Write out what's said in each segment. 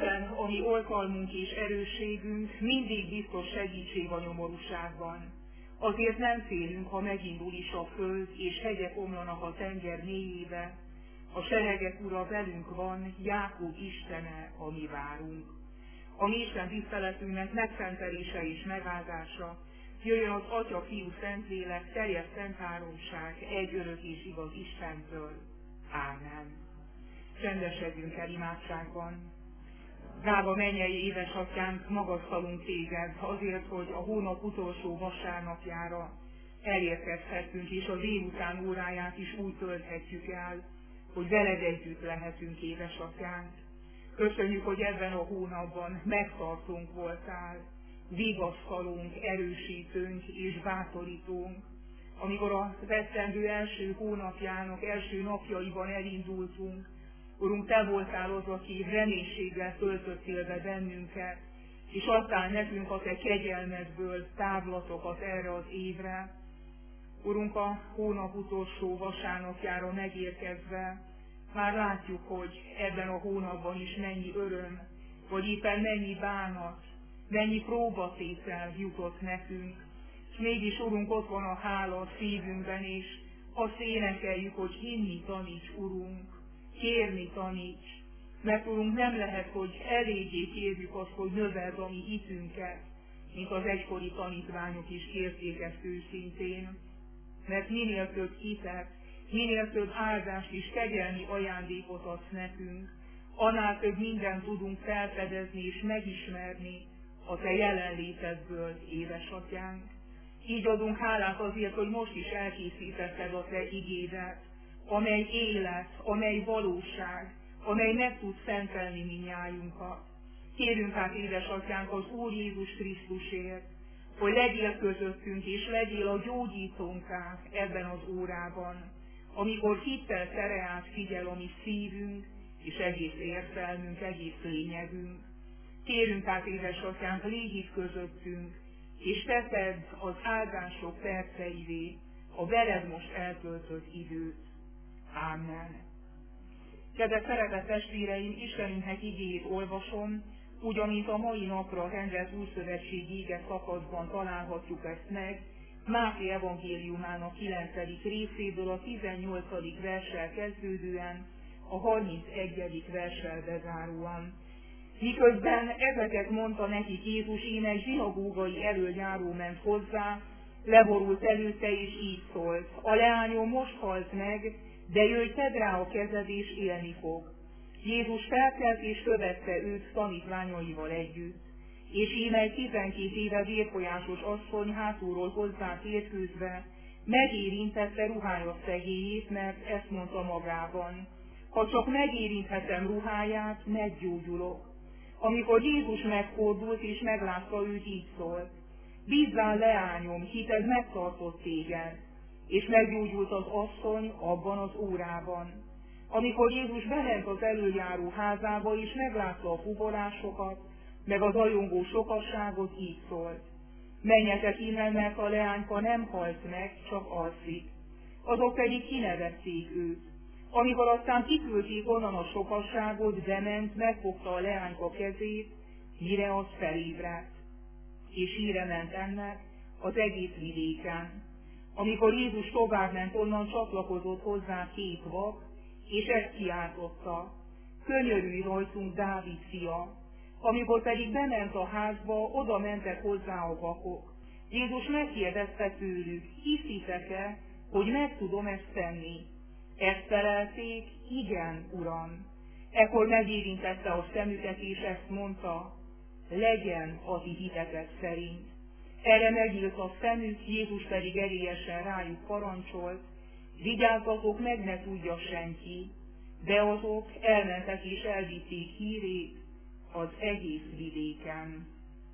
Isten, ami oltalmunk és erősségünk, mindig biztos segítség a nyomorúságban. Azért nem félünk, ha megindul is a föld, és hegyek omlanak a tenger mélyébe. A seregek Ura velünk van, Jákob Istene, a mi várunk. A mi Isten tiszteletünknek megszentelése és megáldása, jöjjön az Atya, Fiú, Szentlélek, teljes szent háromság, egy örök és igaz Istentől. Ámen. Csendesedjünk el imádságban. Drága mennyei édesatyánk, magasztalunk téged azért, hogy a hónap utolsó vasárnapjára elérkezhetünk, és a délután óráját is úgy tölthetjük el, hogy veled együtt lehetünk, édesatyánk. Köszönjük, hogy ebben a hónapban megtartónk voltál, vigasztalónk, erősítőnk és bátorítónk. Amikor az esztendő első hónapjának első napjaiban elindultunk, Urunk, te voltál az, aki reménységgel töltöttél be bennünket, és adtál nekünk a te kegyelmedből távlatokat erre az évre. Urunk, a hónap utolsó vasárnapjára megérkezve, már látjuk, hogy ebben a hónapban is mennyi öröm, vagy éppen mennyi bánat, mennyi próbatétel jutott nekünk, és mégis, Urunk, ott van a hála a szívünkben, és azt énekeljük, hogy hinni taníts, Urunk, kérni taníts, mert Urunk, nem lehet, hogy eléggé kérjük azt, hogy növeld a mi hitünket, mint az egykori tanítványok is kérték ezt őszintén, mert minél több hitet, minél több áldást és kegyelmi ajándékot adsz nekünk, annál több mindent tudunk felfedezni és megismerni a te jelenlétedből, édesatyánk. Így adunk hálát azért, hogy most is elkészítetted a te igédet, amely élet, amely valóság, amely meg tud szentelni minnyájunkat. Kérünk hát, édesatyánk, az Úr Jézus Krisztusért, hogy legyél közöttünk, és legyél a gyógyítónkká ebben az órában, amikor hittel tereát figyel a mi szívünk, és egész értelmünk, egész lényegünk. Kérünk át, édesatyánk, légy itt közöttünk, és teszed az áldások perceivé a veled most eltöltött időt. Ámen. Kedves szeretett testvéreim, Istenünknek igéjét olvasom, úgy, amint a mai napra rendelt újszövetségi ige szakaszban találhatjuk ezt meg, Máté evangéliumának 9. részéből a 18. verssel kezdődően, a 31. verssel bezáróan. Miközben ezeket mondta nekik Jézus, íme egy zsinagógai elöljáró ment hozzá, leborult előtte és így szólt: a leányom most halt meg, de jöjj, tedd rá a kezed és élni fog. Jézus felkelt és követte őt tanítványaival együtt. És íme egy 12 éve vérfolyásos asszony hátulról hozzá térkőzve megérintette ruhája szegélyét, mert ezt mondta magában: ha csak megérinthetem ruháját, meggyógyulok. Amikor Jézus megfordult és meglátta őt, így szólt: bízzál, leányom, hited megtartott téged. És meggyógyult az asszony abban az órában. Amikor Jézus bement az elöljáró házába, és meglátta a fuvolásokat, meg az ajongó sokasságot, így szólt: menjetek innen, mert a leányka nem halt meg, csak alszik. Azok pedig kinevették őt. Amikor aztán kiküldték onnan a sokasságot, bement, megfogta a leányka kezét, mire az felébredt. És híre ment ennek az egész vidéken. Amikor Jézus továbbment onnan, csatlakozott hozzá 2 vak, és ezt kiáltotta: könyörülj rajtunk, Dávid fia! Amikor pedig bement a házba, oda mentek hozzá a vakok. Jézus megkérdezte tőlük: hiszitek-e, hogy meg tudom ezt tenni? Ezt felelték: igen, Uram. Ekkor megérintette a szemüket, és ezt mondta: legyen a ti hitetek szerint. Erre megnyílt a szemük, Jézus pedig erélyesen rájuk parancsolt: vigyázzatok meg, ne tudja senki. De azok elmentek és elvitték hírét az egész vidéken.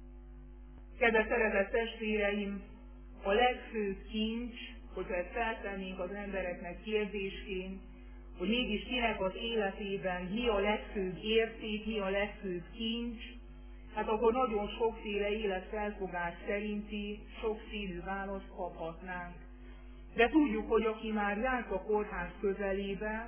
Kedves szeretett testvéreim, a legfőbb kincs, hogyha ezt feltennénk az embereknek kérdésként, hogy mégis kinek az életében mi a legfőbb érték, mi a legfőbb kincs, hát akkor nagyon sokféle életfelfogás szerinti sokszínű választ kaphatnánk. De tudjuk, hogy aki már járt a kórház közelébe,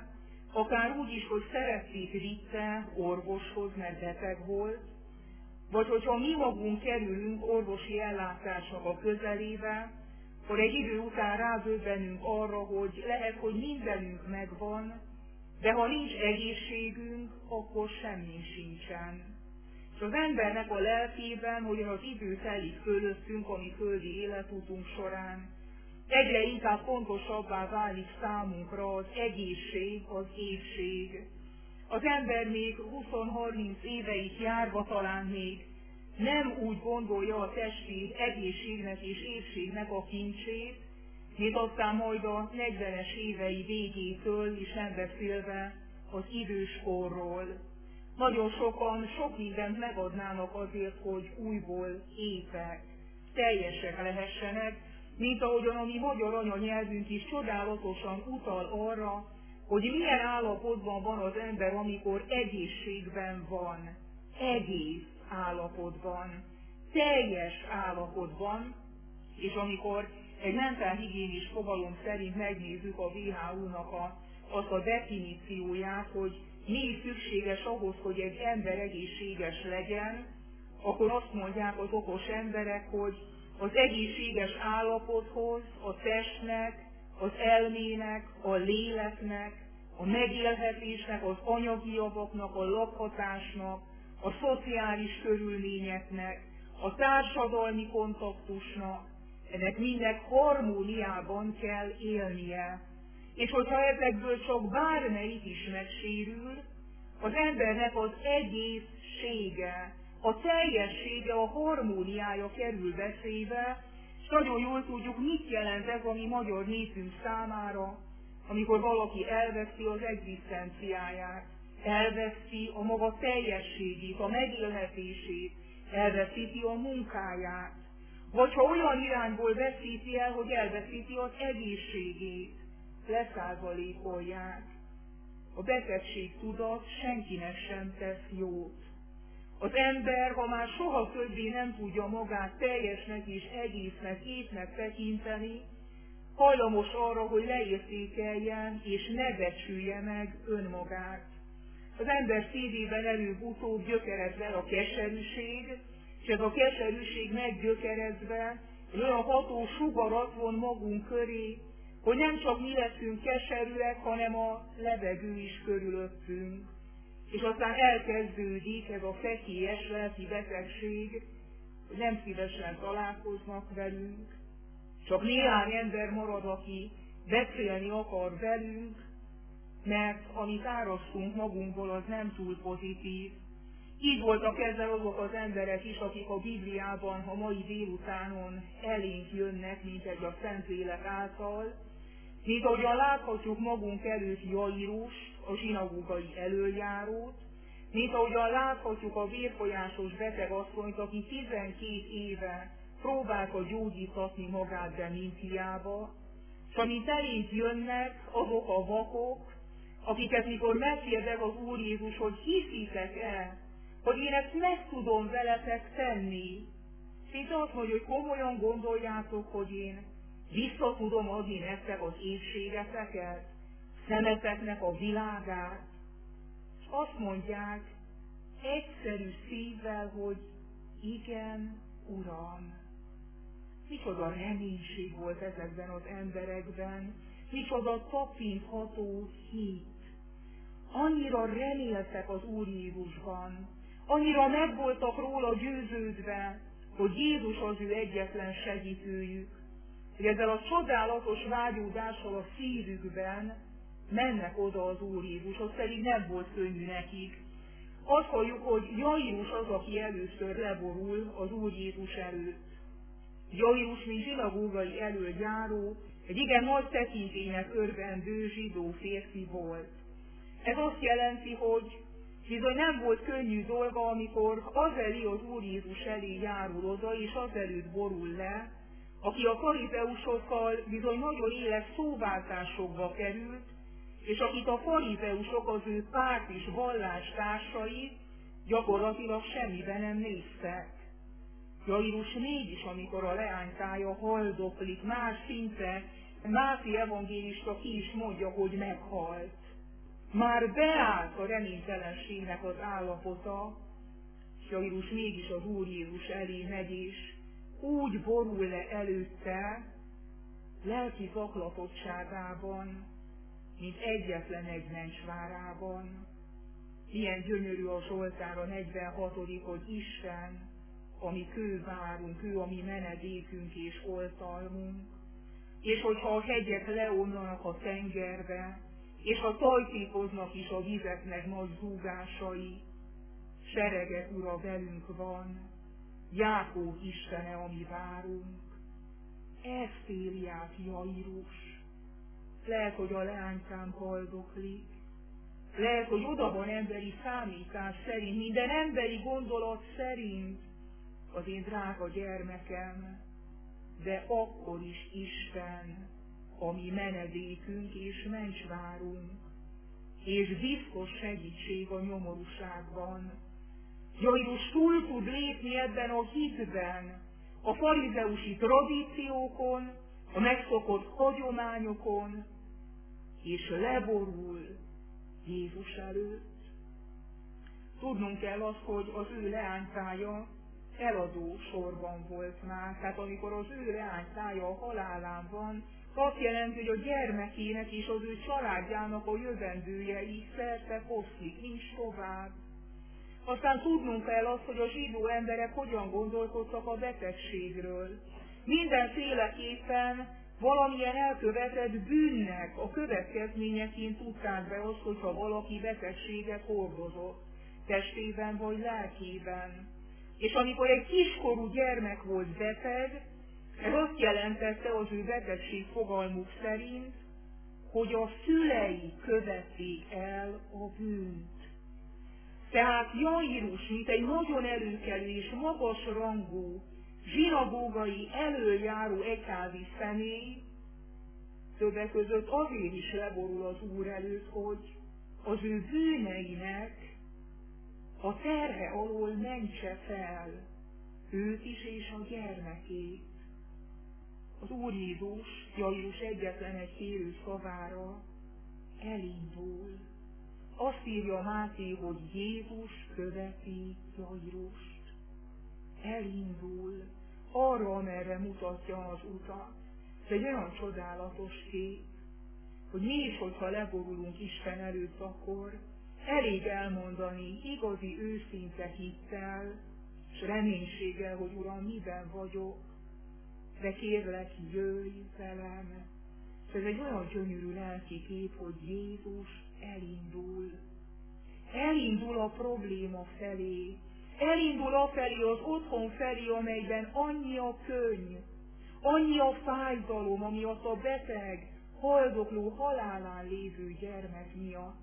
akár úgy is, hogy szerettét vitte orvoshoz, mert beteg volt, vagy hogyha mi magunk kerülünk orvosi ellátásnak a közelébe, akkor egy idő után rádöbbenünk arra, hogy lehet, hogy mindenünk megvan, de ha nincs egészségünk, akkor semmi sincsen. És az embernek a lelkében, hogy az idő telik fölöttünk, ami földi életutunk során, egyre inkább fontosabbá válik számunkra az egészség, az épség. Az ember még 20-30 éveit járva talán még nem úgy gondolja a testi egészségnek és épségnek a kincsét, mint aztán majd a 40-es évei végétől is nem beszélve az időskorról. Nagyon sokan sok mindent megadnának azért, hogy újból épek, teljesek lehessenek, mint ahogyan a mi magyar anyanyelvünk is csodálatosan utal arra, hogy milyen állapotban van az ember, amikor egészségben van, egész állapotban, teljes állapotban, és amikor egy mentálhigiénis fogalom szerint megnézzük a WHO-nak azt a definícióját, hogy mi is szükséges ahhoz, hogy egy ember egészséges legyen, akkor azt mondják az okos emberek, hogy az egészséges állapothoz a testnek, az elmének, a léleknek, a megélhetésnek, az anyagi javaknak, a lakhatásnak, a szociális körülményeknek, a társadalmi kontaktusnak, ennek mindnek harmóniában kell élnie. És hogyha ezekből csak bármelyik is megsérül, az embernek az egészsége, a teljessége, a harmóniája kerül veszélybe, és nagyon jól tudjuk, mit jelent ez a mi magyar népünk számára, amikor valaki elveszi az egzisztenciáját, elveszi a maga teljességét, a megélhetését, elveszíti a munkáját, vagy ha olyan irányból veszíti el, hogy elveszíti az egészségét, leszázalékolják. A betegségtudat senkinek sem tesz jót. Az ember, ha már soha többé nem tudja magát teljesnek és egésznek, épnek tekinteni, hajlamos arra, hogy leértékeljen és ne becsülje meg önmagát. Az ember szívében előbb-utóbb gyökerezve a keserűség, és ez a keserűség meggyökerezve olyan ható sugarat von magunk köré, hogy nem csak mi leszünk keserűek, hanem a levegő is körülöttünk. És aztán elkezdődik ez a fekélyes lelki betegség, hogy nem szívesen találkoznak velünk, csak néhány ember marad, aki beszélni akar velünk, mert amit árasztunk magunkból, az nem túl pozitív. Így voltak ezzel azok az emberek is, akik a Bibliában a mai délutánon elénk jönnek, mint egy a Szentlélek által, mint ahogyan láthatjuk magunk előtt Jairust, a zsinagógai elöljárót, mint ahogyan láthatjuk a vérfolyásos betegasszonyt, aki 12 éve próbálta gyógyítatni magát, de mint hiába, és amint elénk jönnek azok a vakok, akiket mikor megkérdez az Úr Jézus, hogy hiszitek-e, hogy én ezt meg tudom veletek tenni, szinte azt mondja, hogy komolyan gondoljátok, hogy én vissza tudom adni nektek az épségeteket, szemeteknek a világát, és azt mondják egyszerű szívvel, hogy igen, Uram. Micsoda reménység volt ezekben az emberekben, micsoda tapintható hit. Annyira reméltek az Úr Jézusban, annyira meg voltak róla győződve, hogy Jézus az ő egyetlen segítőjük, hogy ezzel a csodálatos vágyódással a szívükben mennek oda az Úr Jézushoz, pedig nem volt könnyű nekik. Azt halljuk, hogy Jairus az, aki először leborul az Úr Jézus előtt. Jairus, mint zsinagógai elöljáró, egy igen nagy tekintélynek örvendő zsidó férfi volt. Ez azt jelenti, hogy bizony nem volt könnyű dolga, amikor azelé az Úr Jézus elé járul oda, és azelőtt borul le, aki a farizeusokkal bizony nagyon éles szóváltásokba került, és akit a farizeusok, az ő párt és vallástársai gyakorlatilag semmiben nem néztek. Jairus mégis, amikor a leánykája haldoklik, más szinte, Máté evangélista ki is mondja, hogy meghalt. Már beállt a reménytelenségnek az állapota, és Jairus mégis az Úr Jézus elé megy, és úgy borul le előtte, lelki zaklatottságában, mint egyetlen egy mencsvárában. Milyen gyönyörű a Zsoltár a 46. hogy Isten, ami kővárunk, ő a mi menedékünk és oltalmunk, és hogyha a hegyek leomlanak a tengerbe, és ha tajtékoznak is a vizeknek nagy zúgásai, seregek ura velünk van, Jákób Istene, ami várunk. Ezt éli át Jairus. Lehet, hogy a leánykám haldoklik, lehet, hogy oda van emberi számítás szerint, minden emberi gondolat szerint az én drága gyermekem, de akkor is Isten, a mi menedékünk és mencsvárunk, és biztos segítség a nyomorúságban. Jairus túl tud lépni ebben a hitben, a farizeusi tradíciókon, a megszokott hagyományokon, és leborul Jézus előtt. Tudnunk kell azt, hogy az ő leánykája eladó sorban volt már. Tehát amikor az ő leánykája a halálán van, azt jelenti, hogy a gyermekének és az ő családjának a jövendője így szerte foszlik, nincs tovább. Aztán tudnunk kell azt, hogy a zsidó emberek hogyan gondolkodtak a betegségről. Mindenféleképpen valamilyen elkövetett bűnnek a következményeként tudták be azt, hogyha valaki betegséget hordozott, testében vagy lelkében. És amikor egy kiskorú gyermek volt beteg, ez azt jelentette az ő betegség fogalmuk szerint, hogy a szülei követték el a bűnt. Tehát Jairus, mint egy nagyon előkelő és magas rangú, zsinagógai előjáró egyházi személy, többek között azért is leborul az Úr előtt, hogy az ő bűneinek a terhe alól mentse fel őt is és a gyermekét. Az Úr Jézus Jairus egyetlen egy kérő szavára elindul. Azt írja Máté, hogy Jézus követi Jairust. Elindul arra, amerre mutatja az utat. Ez egy olyan csodálatos kép, hogy mi is, hogyha leborulunk Isten előtt, akkor elég elmondani igazi, őszinte hittel, és reménységgel, hogy Uram, miben vagyok, de kérlek, jöjj velem. És ez egy olyan gyönyörű lelki kép, hogy Jézus elindul. Elindul a probléma felé. Elindul afelé, az otthon felé, amelyben annyi a könny, annyi a fájdalom, amiatt a beteg, haldokló, halálán lévő gyermek miatt.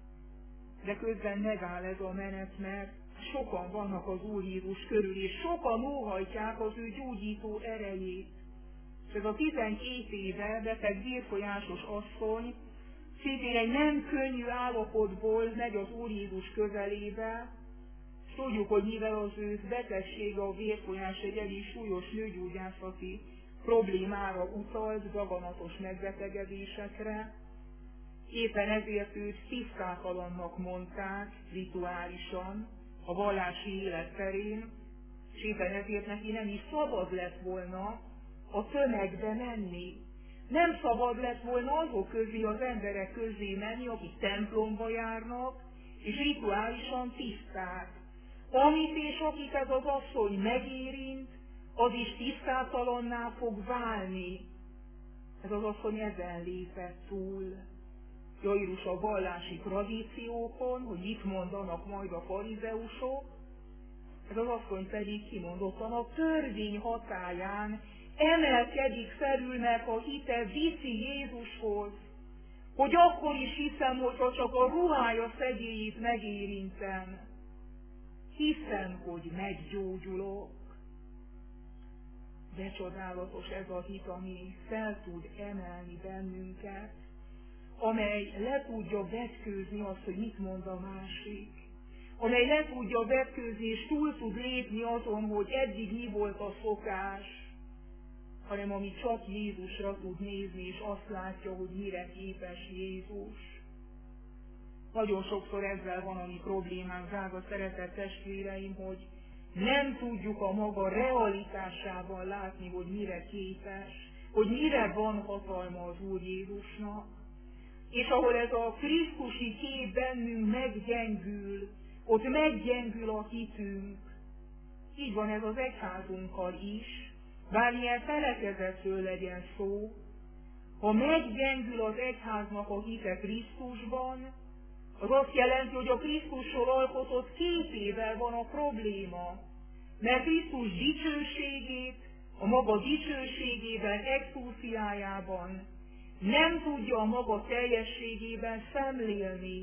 De közben megáll ez a menet, mert sokan vannak az Úr Jézus körül, és sokan óhajtják az ő gyógyító erejét. És ez a 12 éve beteg vérfolyásos asszony szintén egy nem könnyű állapotból megy az Úr Jézus közelébe, és tudjuk, hogy mivel az ő betegsége, a vérfolyás egy elég súlyos nőgyógyászati problémára utalt, daganatos megbetegedésekre, éppen ezért őt tisztátalannak mondták rituálisan a vallási élet terén, és éppen ezért neki nem is szabad lett volna a tömegbe menni. Nem szabad lett volna azok közé, az emberek közé menni, akik templomba járnak, és rituálisan tiszták. Amit és akit ez az asszony megérint, az is tisztátalanná fog válni. Ez az asszony ezen lépett túl. Jairus a vallási tradíciókon, hogy mit mondanak majd a farizeusok, ez az asszony pedig kimondottan a törvény hatályán emelkedik felül, mert a hite viszi Jézushoz, hogy akkor is hiszem, hogyha csak a ruhája szegélyét megérintem, hiszem, hogy meggyógyulok. De csodálatos ez a hit, ami fel tud emelni bennünket, amely le tudja vetkőzni azt, hogy mit mond a másik, amely le tudja vetkőzni és túl tud lépni azon, hogy eddig mi volt a szokás, hanem ami csak Jézusra tud nézni, és azt látja, hogy mire képes Jézus. Nagyon sokszor ezzel van a mi problémánk, drága szeretett testvéreim, hogy nem tudjuk a maga realitásában látni, hogy mire képes, hogy mire van hatalma az Úr Jézusnak. És ahol ez a krisztusi kép bennünk meggyengül, ott meggyengül a hitünk. Így van ez az egyházunkkal is, bármilyen felekezetről legyen szó. Ha meggyengül az egyháznak a hite Krisztusban, az azt jelenti, hogy a Krisztusról alkotott képével van a probléma. Mert Krisztus dicsőségét, a maga dicsőségében, exúciájában nem tudja a maga teljességében szemlélni.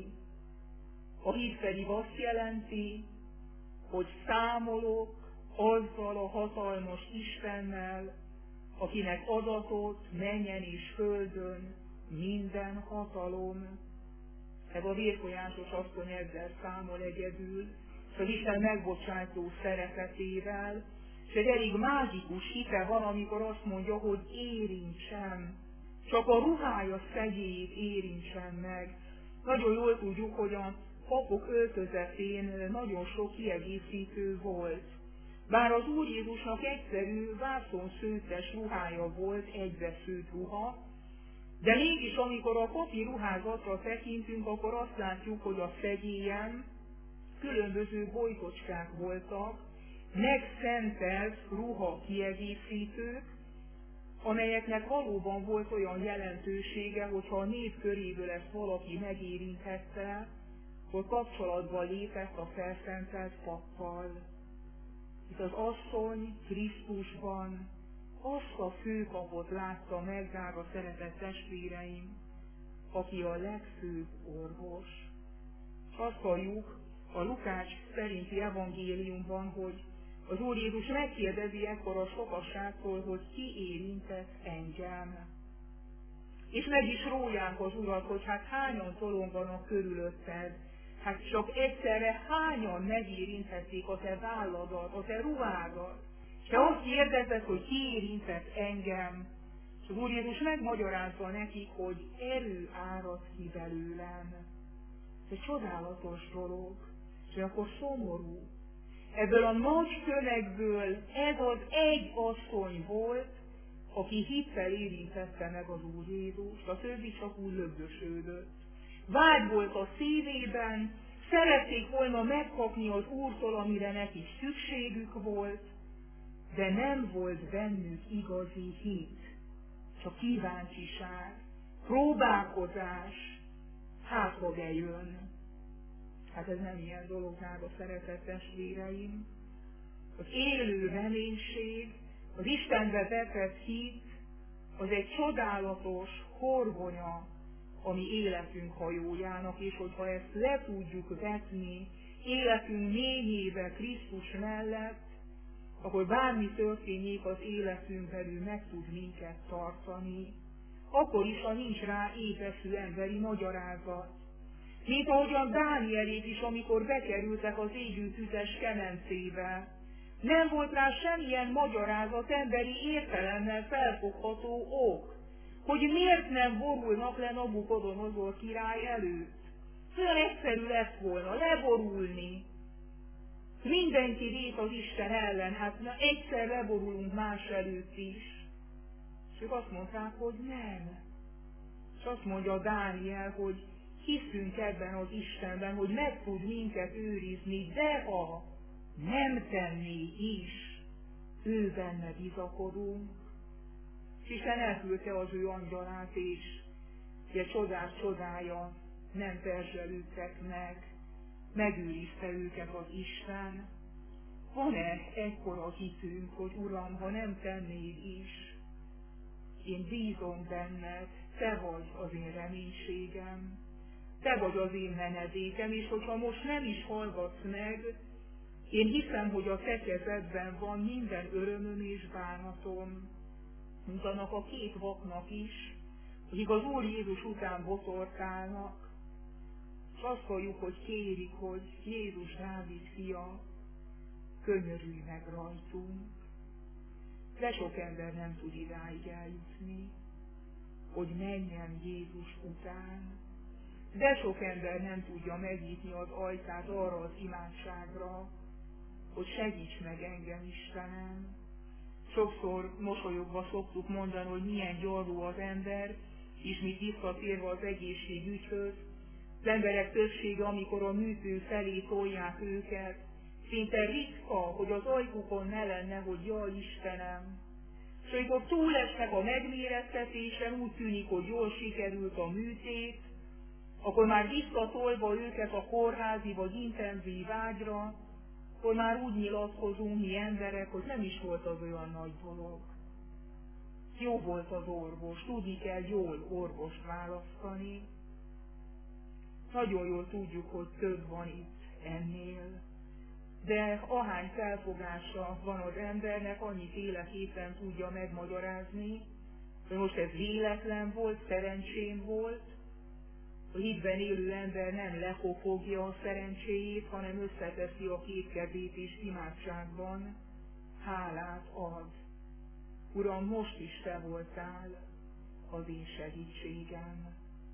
A hit pedig azt jelenti, hogy számolok azzal a hatalmas Istennel, akinek adatot mennyen és földön minden hatalom. Ez a vérfolyásos asszony ezzel számol egyedül, és az Isten megbocsátó szeretetével, és egy elég mágikus hite van, amikor azt mondja, hogy érintsem, csak a ruhája szegélyét érintsem meg. Nagyon jól tudjuk, hogy a papok öltözetén nagyon sok kiegészítő volt. Bár az Úr Jézusnak egyszerű, vászonszőttes ruhája volt, egybeszőtt ruha, de mégis amikor a papi ruházatra tekintünk, akkor azt látjuk, hogy a szegélyen különböző bolykocskák voltak, megszentelt ruha kiegészítők, amelyeknek valóban volt olyan jelentősége, hogyha a nép köréből ezt valaki megérinthette, hogy kapcsolatba lépett a felszentelt pappal. Itt az asszony Krisztusban azt a főpapot látta meg, drága szeretett testvéreim, aki a legfőbb orvos. És azt halljuk a Lukács szerinti evangéliumban, hogy az Úr Jézus megkérdezi ekkor a sokasságtól, hogy ki érintett engem. És meg is rólják az Urat, hogy hát hányan tolonganak körülötted, hát csak egyszerre hányan megérinthették a te válladat, a te ruhádat. És te azt kérdezed, hogy ki érintett engem, és az Úr Jézus megmagyarázza nekik, hogy erő árad ki belőlem. Ez egy csodálatos dolog, és akkor szomorú. Ebből a nagy tömegből ez az egy asszony volt, aki hittel érintette meg az Úr Jézust, a többi csak úgy lögdösődött. Vágy volt a szívében, szerették volna megkapni az Úrtól, amire nekik szükségük volt, de nem volt bennük igazi hit, csak kíváncsiság, próbálkozás, hát ha bejön. Hát ez nem ilyen dolog, drága szeretett testvéreim. Az élő reménység, az Istenbe vetett hit, az egy csodálatos horgonya a mi életünk hajójának, és hogyha ezt le tudjuk vetni életünk mélyébe Krisztus mellett, akkor bármi történjék az életünk belül meg tud minket tartani, akkor is, ha nincs rá épeszű emberi magyarázat. Mint ahogyan Dánielék is, amikor bekerültek az égő tüzes kemencébe. Nem volt rá semmilyen magyarázat, emberi értelemmel felfogható ok, hogy miért nem borulnak le Nabukodonozor király előtt. Olyan egyszerű lett volna leborulni. Mindenki lép az Isten ellen, hát na egyszer leborulunk más előtt is. És ők azt mondták, hogy nem. És azt mondja Dániel, hogy hiszünk ebben az Istenben, hogy meg tud minket őrizni, de ha nem tenné is, ő benne bizakodunk. És Isten elküldte az ő angyalát, és ugye csodás csodája, nem perzselődtek meg, megőrizte őket az Isten. Van-e ekkora hitünk, hogy Uram, ha nem tennéd is, én bízom benned, te vagy az én reménységem, te vagy az én menedékem, és hogyha most nem is hallgatsz meg, én hiszem, hogy a te kezedben van minden örömöm és bánatom, mint annak a két vaknak is, akik az Úr Jézus után botorkálnak, és azt halljuk, hogy kérik, hogy Jézus Dávid fia, könyörülj meg rajtunk. De sok ember nem tud idáig eljutni, hogy menjen Jézus után. de sok ember nem tudja megnyitni az ajtát arra az imádságra, hogy segíts meg engem, Istenem. Sokszor mosolyogva szoktuk mondani, hogy milyen gyarló az ember, ismét visszatérve az egészségügyhöz. Az emberek többsége, amikor a műtő felé tolják őket, szinte ritka, hogy az ajkukon ne lenne, hogy jaj, Istenem. És amikor túlesnek a megmérettetésen, úgy tűnik, hogy jól sikerült a műtét, akkor már visszatolva őket a kórházi vagy intenzív ágyra, akkor már úgy nyilatkozunk mi emberek, hogy nem is volt az olyan nagy dolog. Jó volt az orvos, tudni kell jól orvost választani. Nagyon jól tudjuk, hogy több van itt ennél. De ahány felfogása van az embernek, annyiféleképpen tudja megmagyarázni, hogy most ez véletlen volt, szerencsém volt. A hitben élő ember nem lekopogja a szerencséjét, hanem összeteszi a két kezét és imádságban hálát ad. Uram, most is Te voltál az én segítségem.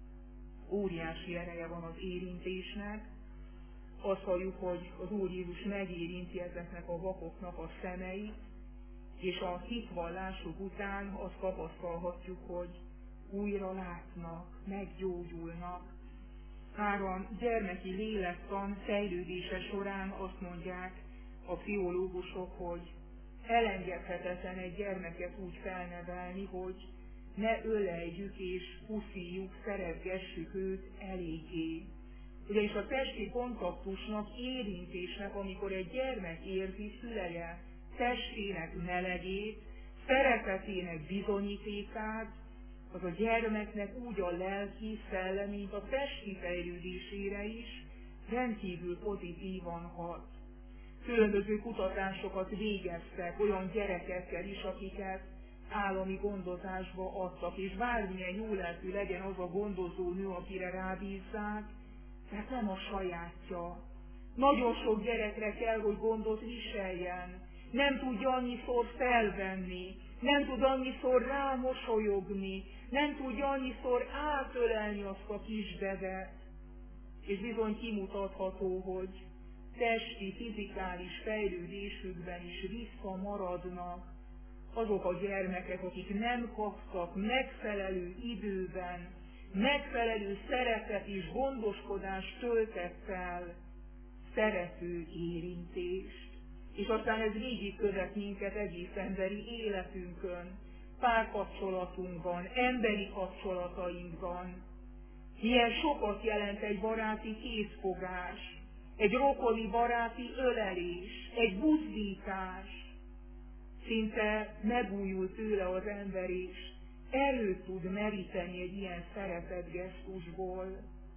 Óriási ereje van az érintésnek. Azt halljuk, hogy az Úr Jézus megérinti ezeknek a vakoknak a szemeit, és a hitvallásuk után azt tapasztalhatjuk, hogy újra látnak, meggyógyulnak. Már a gyermeki lélektan fejlődése során azt mondják a pszichológusok, hogy elengedhetetlen egy gyermeket úgy felnevelni, hogy ne öleljük és puszíjuk, szeretgessük őt eléggé. Ugyanis a testi kontaktusnak, érintésnek, amikor egy gyermek érzi füleje testének melegét, szeretetének bizonyítékát, az a gyermeknek úgy a lelki, szellemi, mint a testi fejlődésére is rendkívül pozitívan hat. Különböző kutatásokat végeztek olyan gyerekekkel is, akiket állami gondozásba adtak, és bármilyen jó lelkű legyen az a gondozó nő, akire rábízzák, tehát nem a sajátja. Nagyon sok gyerekre kell, hogy gondot viseljen, nem tudja annyiszor felvenni, nem tud annyiszor rámosolyogni, nem tudja annyiszor átölelni azt a kisbedet, és bizony kimutatható, hogy testi, fizikális fejlődésükben is visszamaradnak azok a gyermekek, akik nem kaptak megfelelő időben, megfelelő szeretet és gondoskodás töltettel szerető érintést. És aztán ez végigkövet minket egész emberi életünkön, párkapcsolatunkban, emberi kapcsolatainkban. Milyen sokat jelent egy baráti kézfogás, egy rokoni baráti ölelés, egy buzdítás. Szinte megújul tőle az ember is, erőt tud meríteni egy ilyen szeretetgesztusból.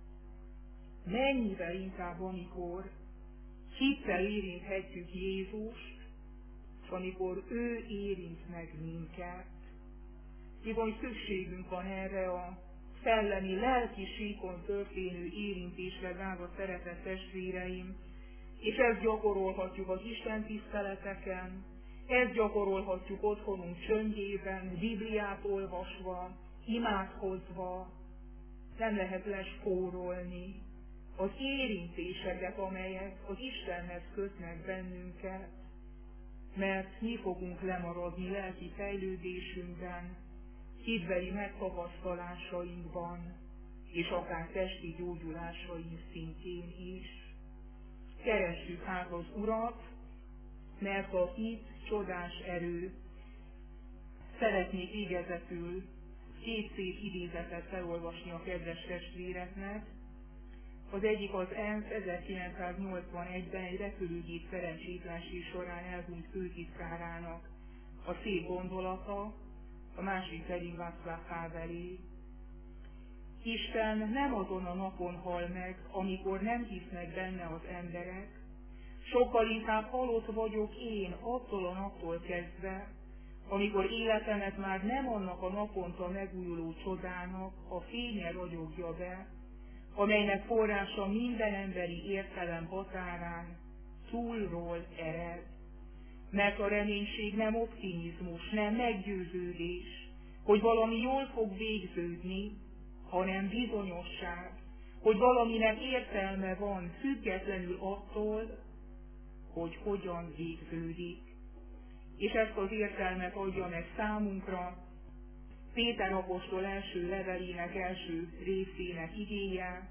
Mennyivel inkább, amikor hittel érinthetjük Jézust, és amikor ő érint meg minket. Bizony szükségünk van erre a szellemi, lelki síkon történő érintésre, drága szeretett testvéreim, és ezt gyakorolhatjuk az Isten tiszteleteken, ezt gyakorolhatjuk otthonunk csöndjében, Bibliát olvasva, imádkozva. Nem lehet lespórolni az érintéseket, amelyek az Istenhez kötnek bennünket, mert mi fogunk lemaradni lelki fejlődésünkben, hitbeli megtapasztalásainkban, és akár testi gyógyulásaink szintjén is. Keressük hát az Urat, mert a hit csodás erő. Szeretnék végezetül két szép idézetet felolvasni a kedves testvéreknek. Az egyik az ENSZ 1981-ben egy repülőgép szerencsétlensége során elhunyt főtitkárának a szép gondolata, a másik pedig Václav Havelé. Isten nem azon a napon hal meg, amikor nem hisznek benne az emberek, sokkal inkább halott vagyok én attól a naptól kezdve, amikor életemet már nem annak a naponta megújuló csodának a fénye ragyogja be, amelynek forrása minden emberi értelem határán túlról ered. Mert a reménység nem optimizmus, nem meggyőződés, hogy valami jól fog végződni, hanem bizonyosság, hogy valaminek értelme van, függetlenül attól, hogy hogyan végződik. És ezt az értelmet adja meg számunkra Péter apostol első levelének első részének igéje.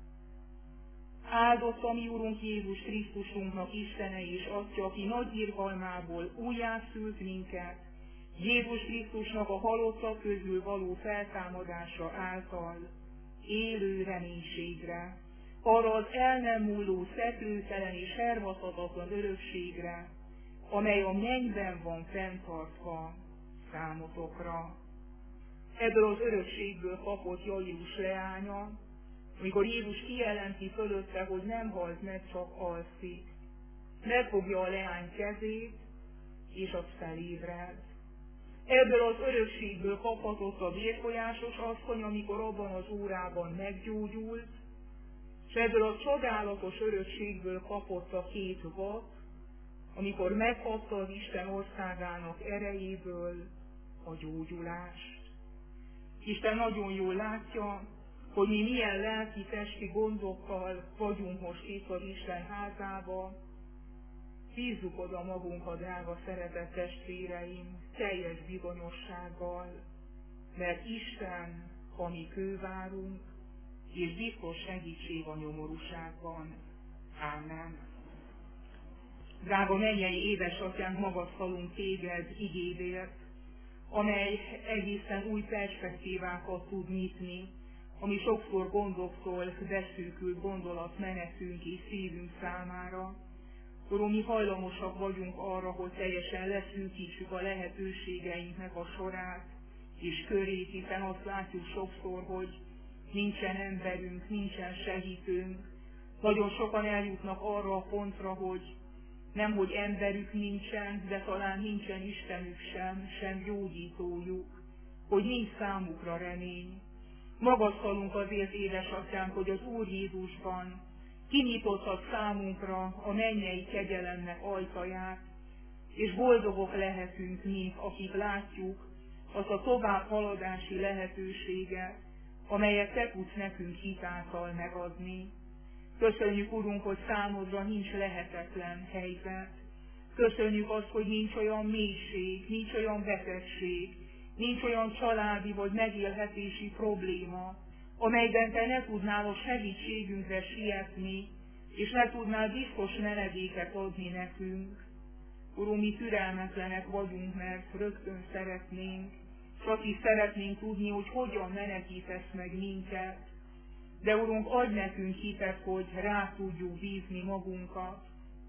Áldott a mi Urunk Jézus Krisztusunknak Istene és Atya, aki nagy irgalmából újjászült minket, Jézus Krisztusnak a halottak közül való feltámadása által élő reménységre, arra az el nem múló, szeplőtelen és hervadhatatlan örökségre, amely a mennyben van fenntartva számotokra. Ebből az örökségből kapott Jairus leánya, amikor Jézus kijelenti fölötte, hogy nem halt meg, csak alszik. Megfogja a leány kezét, és az felébred. Ebből az örökségből kaphatott a vérfolyásos asszony, amikor abban az órában meggyógyult, és ebből a csodálatos örökségből kapott a két vak, amikor megkapta az Isten országának erejéből a gyógyulást. Isten nagyon jól látja, hogy mi milyen lelki-testi gondokkal vagyunk most itt az Isten házába. Bízzuk oda magunkat, drága szeretett testvéreim, teljes bizonyossággal, mert Isten a mi kővárunk, és biztos segítség a nyomorúságban. Ámen. Drága mennyei édesatyánk, magasztalunk téged igédért, amely egészen új perspektívákat tud nyitni, ami sokszor gondoktól beszűkült gondolatmenetünk és szívünk számára. Uram, mi hajlamosak vagyunk arra, hogy teljesen leszűkítsük a lehetőségeinknek a sorát és körét, hiszen azt látjuk sokszor, hogy nincsen emberünk, nincsen segítőnk. Nagyon sokan eljutnak arra a pontra, hogy nemhogy emberük nincsen, de talán nincsen Istenük sem gyógyítójuk, hogy nincs számukra remény. Magasztalunk azért, édesatyánk, hogy az Úr Jézusban kinyitottad számunkra a mennyei kegyelemnek ajtaját, és boldogok lehetünk mi, akik látjuk azt a továbbhaladási lehetőséget, amelyet te tudsz nekünk hitáltal megadni. Köszönjük, Urunk, hogy számodra nincs lehetetlen helyzet. Köszönjük azt, hogy nincs olyan mélység, nincs olyan betegség, nincs olyan családi vagy megélhetési probléma, amelyben te ne tudnál a segítségünkre sietni, és ne tudnál biztos menedéket adni nekünk. Urunk, mi türelmetlenek vagyunk, mert rögtön szeretnénk, csak is szeretnénk tudni, hogy hogyan menekítesz meg minket. De Urunk, adj nekünk hitet, hogy rá tudjuk bízni magunkat,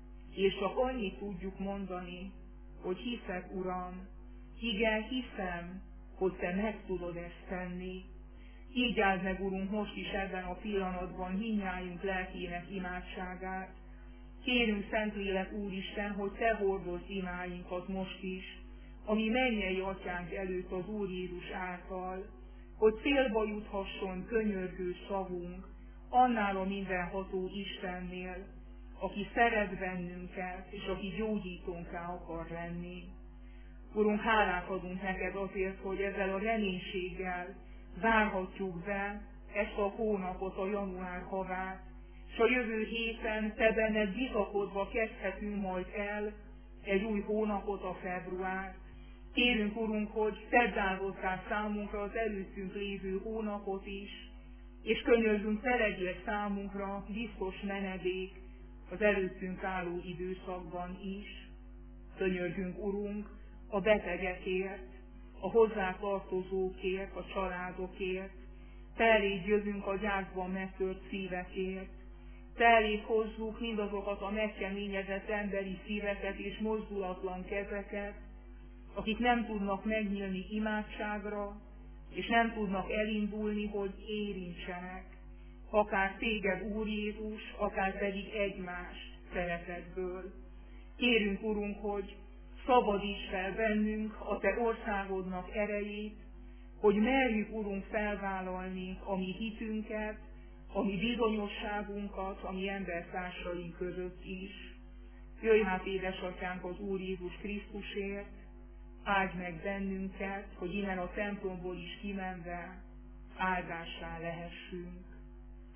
és csak annyit tudjuk mondani, hogy hiszek, Uram, igen, hiszem, hogy te meg tudod ezt tenni. Így áld meg, Urunk, most is ebben a pillanatban mindnyájunk lelkének imádságát. Kérünk, Szentlélek Úristen, hogy te hordozd imáinkat most is, ami mennyei atyánk előtt az Úr Jézus által, hogy célba juthasson könyörgő szavunk annál a mindenható Istennél, aki szeret bennünket, és aki gyógyítónká akar lenni. Urunk, hálát adunk neked azért, hogy ezzel a reménységgel várhatjuk be ezt a hónapot, a január havát, és a jövő héten te benned bizakodva kezdhetünk majd el egy új hónapot, a februárt. Kérünk, Urunk, hogy tedd áldozzá számunkra az előttünk lévő hónapot is, és könyörgünk, te legyél számunkra biztos menedék az előttünk álló időszakban is. Könyörgünk, Urunk, a betegekért, a hozzátartozókért, a családokért, te eléd jövünk a gyászban megtört szívekért, te eléd hozzuk mindazokat a megkeményedett emberi szíveket és mozdulatlan kezeket, akik nem tudnak megnyílni imádságra, és nem tudnak elindulni, hogy érintsenek, akár téged, Úr Jézus, akár pedig egymást szeretetből. Kérünk, Urunk, hogy szabadíts fel bennünk a te országodnak erejét, hogy merjük, Urunk, felvállalni a mi hitünket, a mi bizonyosságunkat, a mi embertársaink között is. Jöjj hát, édesatyánk, az Úr Jézus Krisztusért, áldj meg bennünket, hogy innen a templomból is kimenve áldássá lehessünk.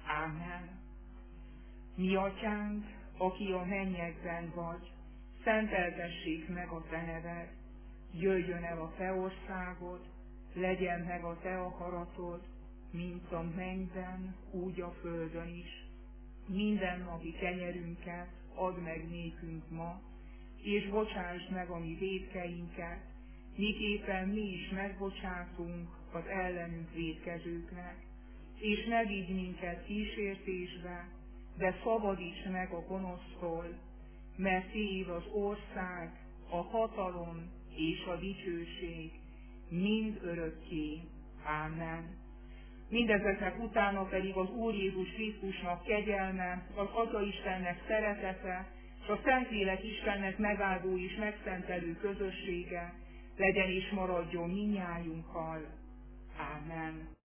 Ámen. Mi atyánk, aki a mennyekben vagy, szenteltessék meg a te neved, jöjjön el a te országod, legyen meg a te akaratod, mint a mennyben, úgy a földön is. Mindennapi kenyerünket add meg nékünk ma, és bocsásd meg a mi vétkeinket, miképpen mi is megbocsátunk az ellenünk vétkezőknek, és ne vigy minket kísértésbe, de szabadíts meg a gonosztól, mert tiéd az ország, a hatalom és a dicsőség mind örökké. Ámen. Mindezeknek utána pedig az Úr Jézus Krisztusnak kegyelme, az Atya Istennek szeretete, és a Szentlélek Istennek megáldó és megszentelő közössége legyen és maradjon mindnyájunkkal. Ámen.